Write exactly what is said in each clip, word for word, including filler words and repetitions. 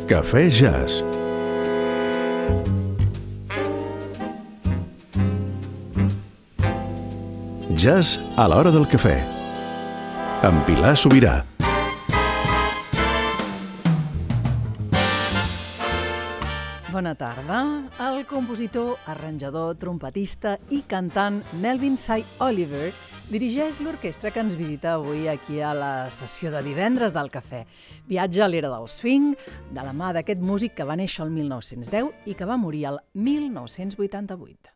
Cafè Jazz. Jazz a l'hora del cafè. Amb Pilar Sobirà. Bona tarda. El compositor, arranjador, trompetista i cantant Melvin Cy Oliver dirigeix l'orquestra que ens visita avui aquí a la sessió de divendres del cafè. Viatja a l'era del swing, de la mà d'aquest músic que va néixer el mil nou-cents deu i que va morir el mil nou-cents vuitanta-vuit.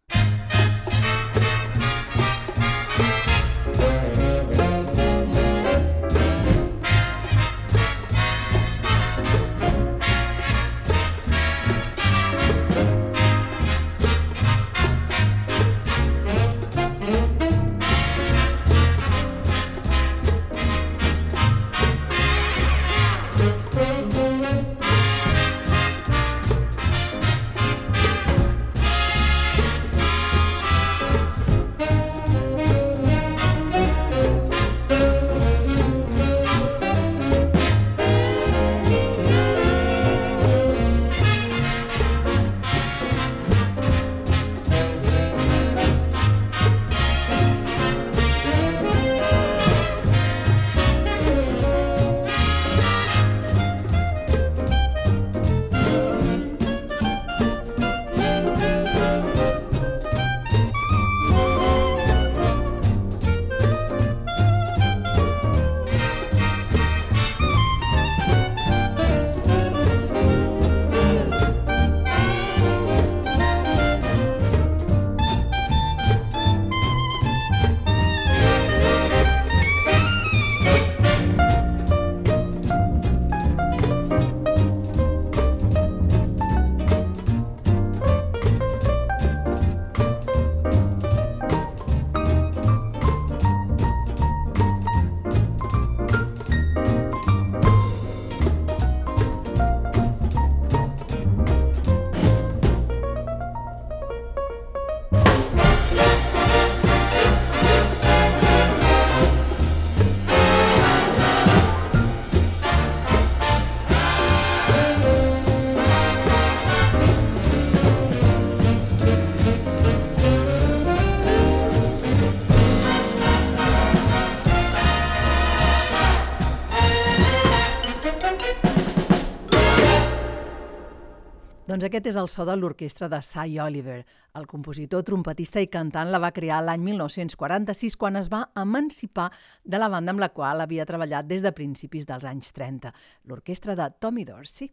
Doncs aquest és el so de l'orquestra de Cy Oliver. El compositor, trompetista i cantant la va crear l'any mil nou-cents quaranta-sis quan es va emancipar de la banda amb la qual havia treballat des de principis dels anys trenta, l'orquestra de Tommy Dorsey.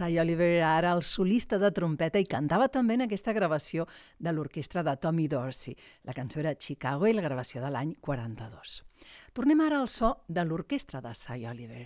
Cy Oliver era ara el solista de trompeta i cantava també en aquesta gravació de l'orquestra de Tommy Dorsey. La cançó era Chicago i la gravació de l'any quaranta-dos. Tornem ara al so de l'orquestra de Cy Oliver.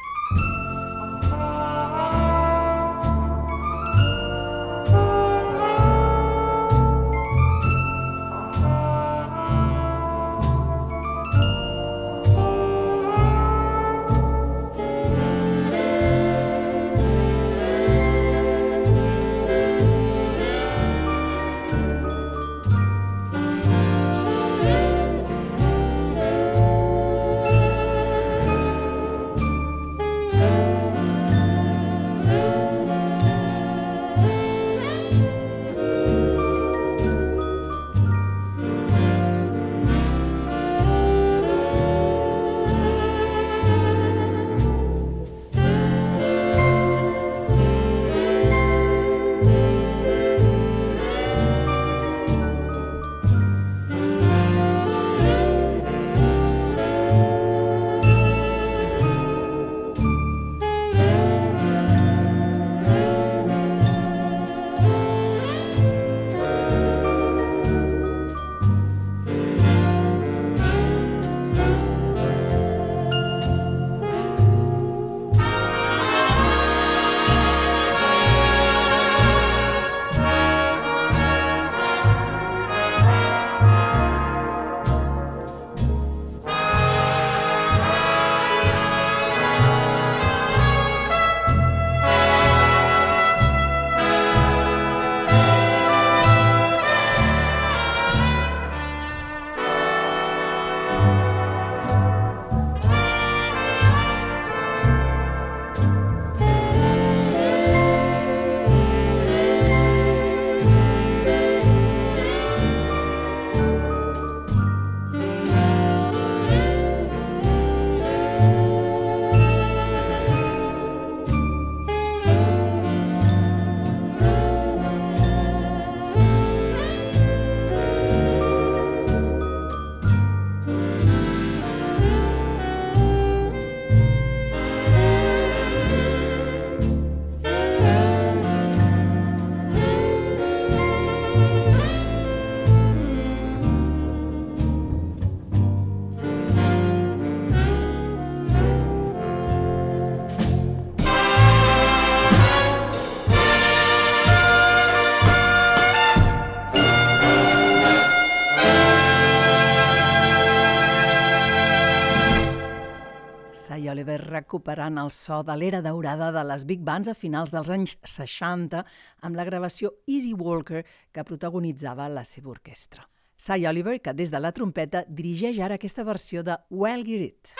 Cy Oliver recuperant el so de l'era daurada de les big bands a finals dels anys seixanta amb la gravació Easy Walker que protagonitzava la seva orquestra. Cy Oliver, que des de la trompeta dirigeix ara aquesta versió de Well Get It.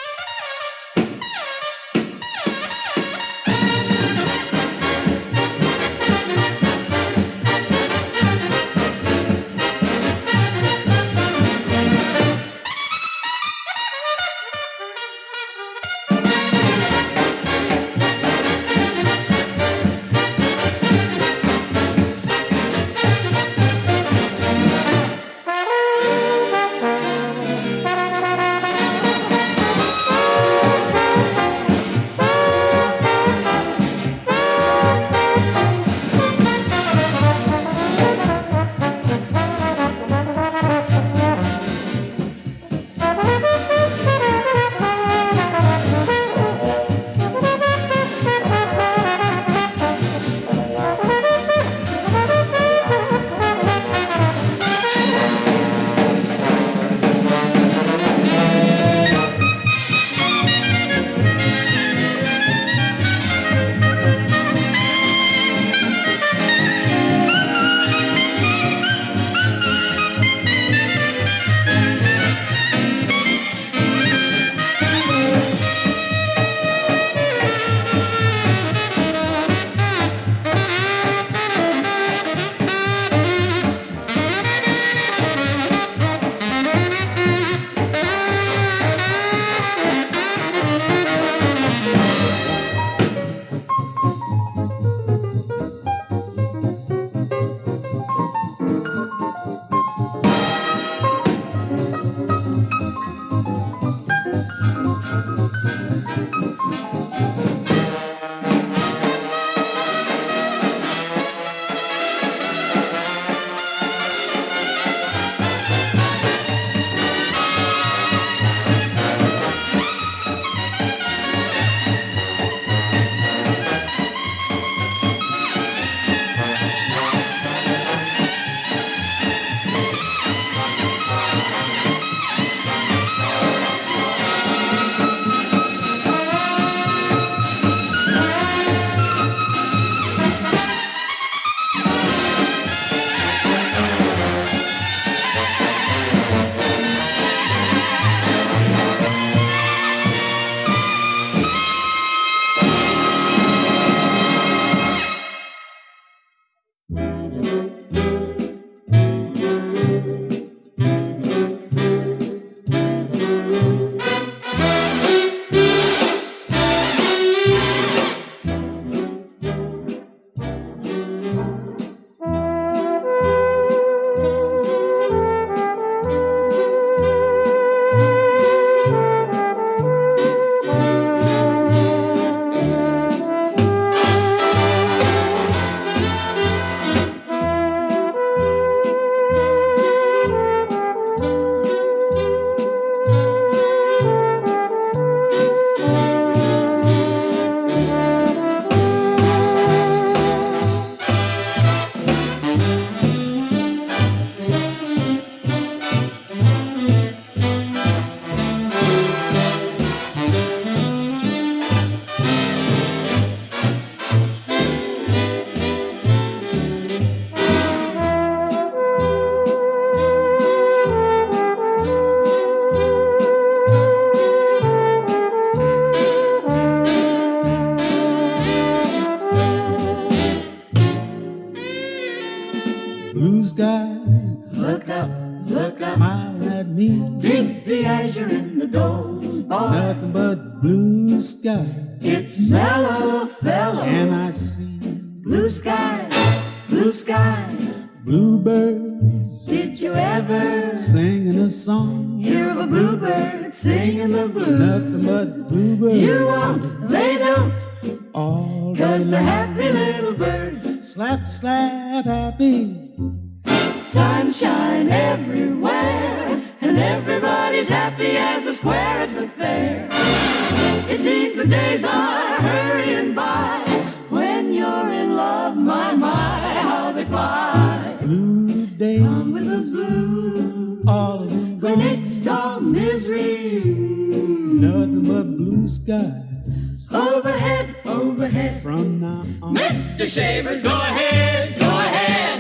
sky. It's mellow fellow. And I see blue skies, blue skies, bluebirds. Did you ever singing a song? hear of a bluebird singing the blues? Nothing but bluebirds. You won't, they don't, all cause day they're long. happy little birds. Slap, slap, happy. Sunshine everywhere, and everybody's happy as a square at the fair. It seems the days are hurrying by. When you're in love, my, my, how they fly. Blue days, Come with the blue, all of them we're gone. next all misery. Nothing but blue skies Overhead, overhead. from now on. Mister Shavers, go ahead, go ahead.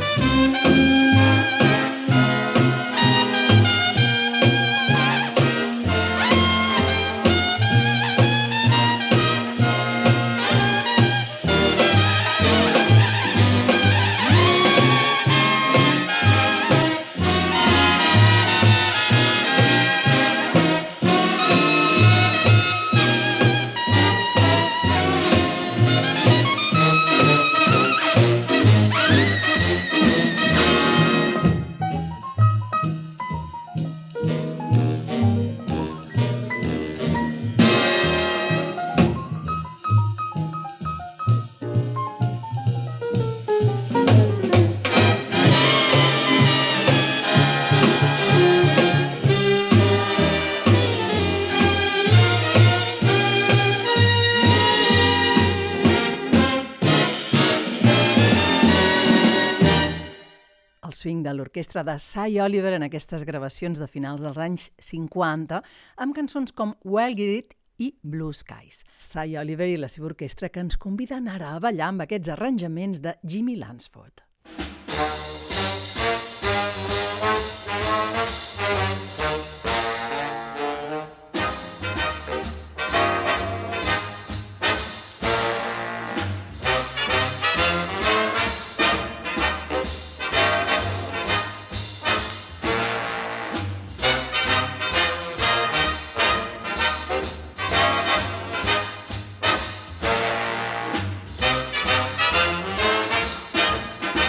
El swing de l'orquestra de Cy Oliver en aquestes gravacions de finals dels anys cinquanta amb cançons com Wild It i Blue Skies. Cy Oliver i la seva orquestra que ens conviden ara a ballar amb aquests arranjaments de Jimmy Lansford. Thank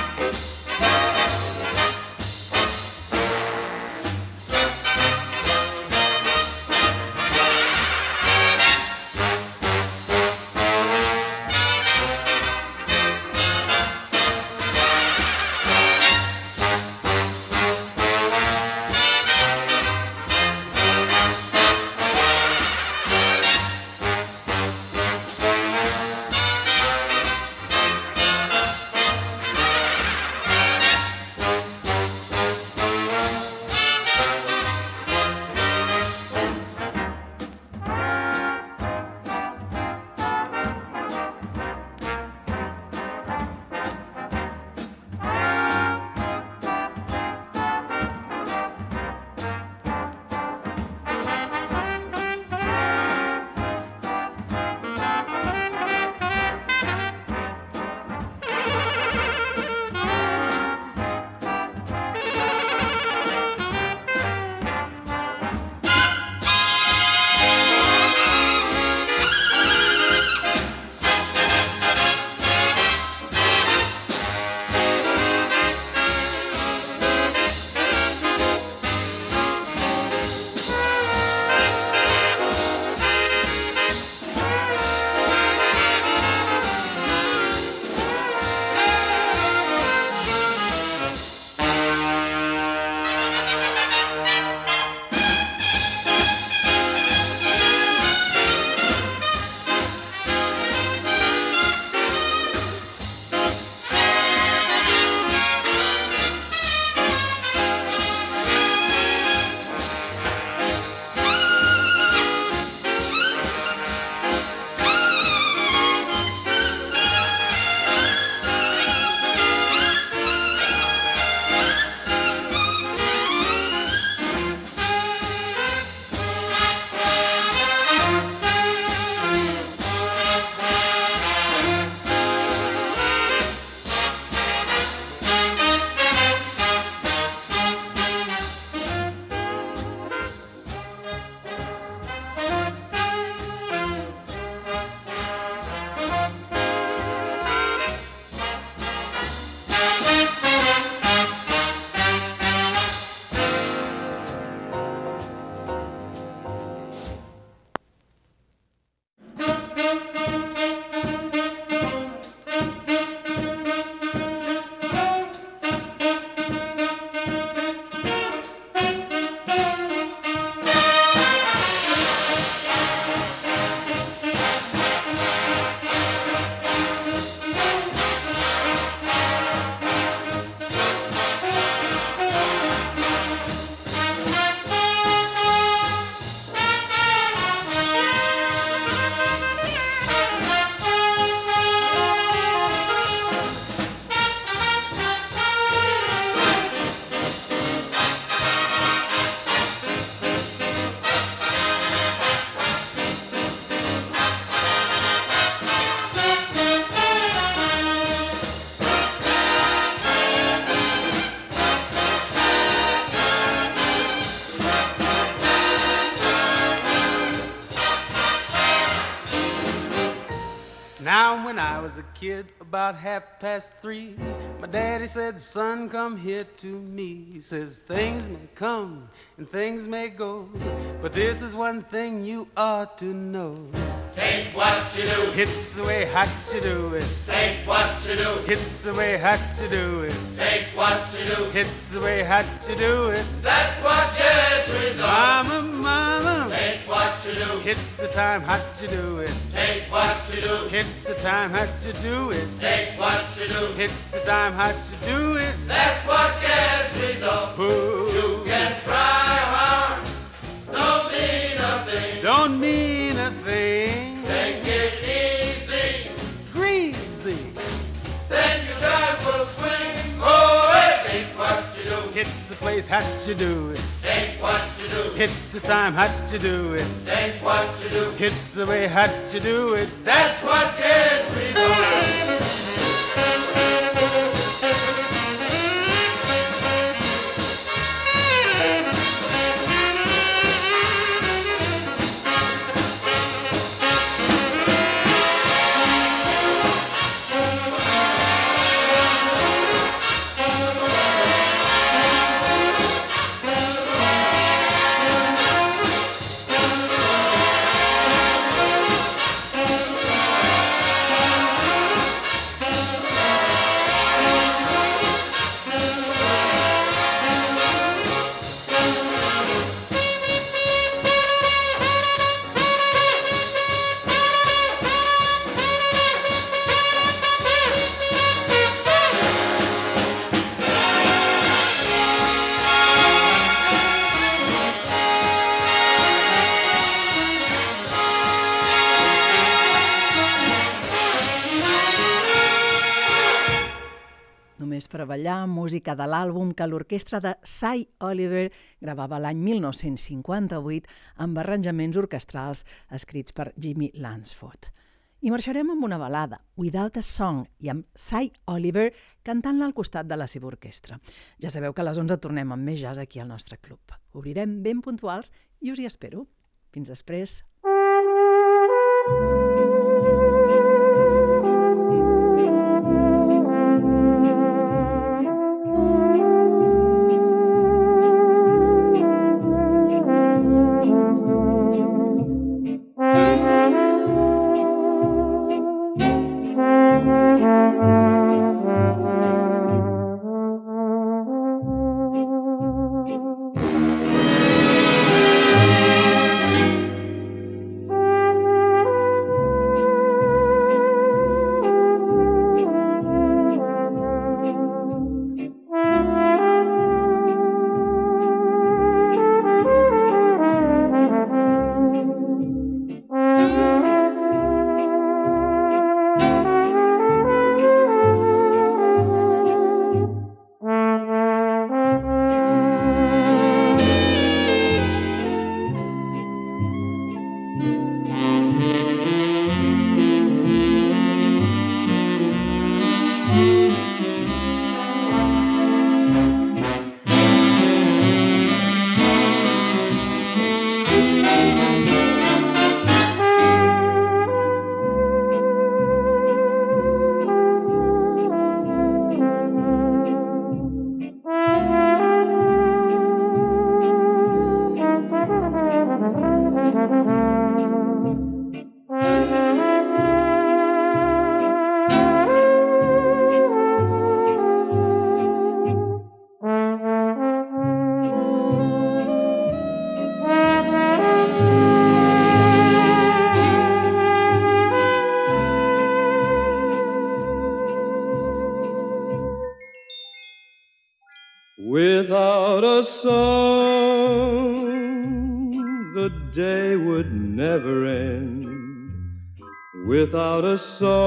Now when I was a kid, about half past three, my daddy said, son, come here to me. He says, things may come and things may go, but this is one thing you ought to know. Take what you do. It's the way how you do it. Take what you do. It's the way how you do it. Take what you do. It's the way how you do it. That's what gets results. Mama, mama. Take what you do. It's the time how you do it. Take what you do. It's the time how you do it. Take what you do. It's the time how you do it. That's what gets results. Ooh. You can try hard. Don't mean a thing. Don't mean a thing. Take it easy. Greasy. Then you try full swing. Oh, hey, take what you do. It's the place how you do it. Take what you do. It's the time how you do it. Take what you do. It's the way how you do it. That's what gets results. Per ballar, música de l'àlbum que l'orquestra de Cy Oliver gravava l'any mil nou-cents cinquanta-vuit amb arranjaments orquestrals escrits per Jimmy Lansford. I marxarem amb una balada, Without a Song, i amb Cy Oliver cantant-la al costat de la seva orquestra. Ja sabeu que a les onze tornem amb més jazz aquí al nostre club. Obrirem ben puntuals i us hi espero. Fins després. Without a song, the day would never end. Without a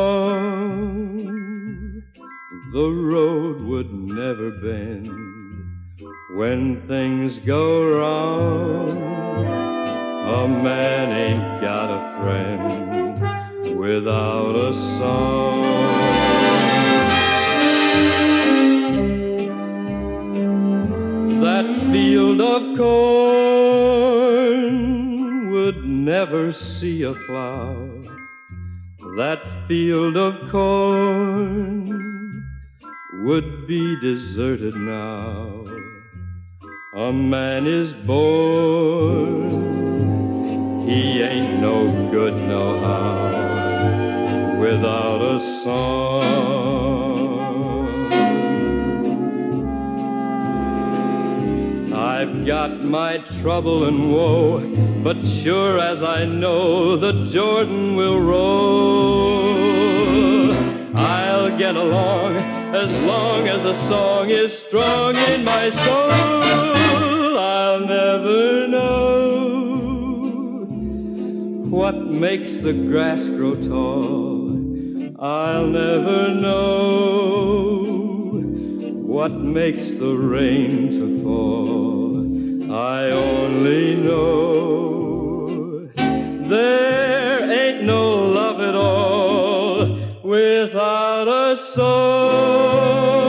song, the road would never bend. When things go wrong, a man ain't got a friend without a song. That field of corn would never see a flower. that field of corn would be deserted now. A man is born, he ain't no good no how without a song. I've got my trouble and woe, but sure as I know the Jordan will roll, I'll get along as long as a song is strong in my soul. I'll never know what makes the grass grow tall. I'll never know what makes the rain to fall. I only know there ain't no love at all without a song.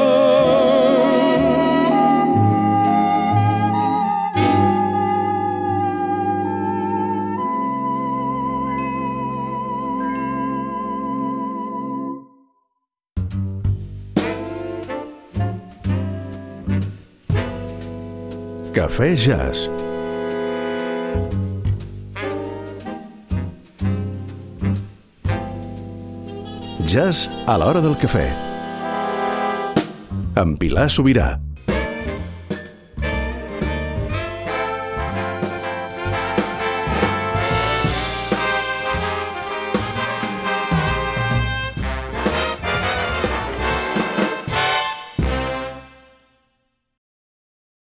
Cafè Jazz. Jazz a l'hora del cafè. Amb Pilar Sobirà.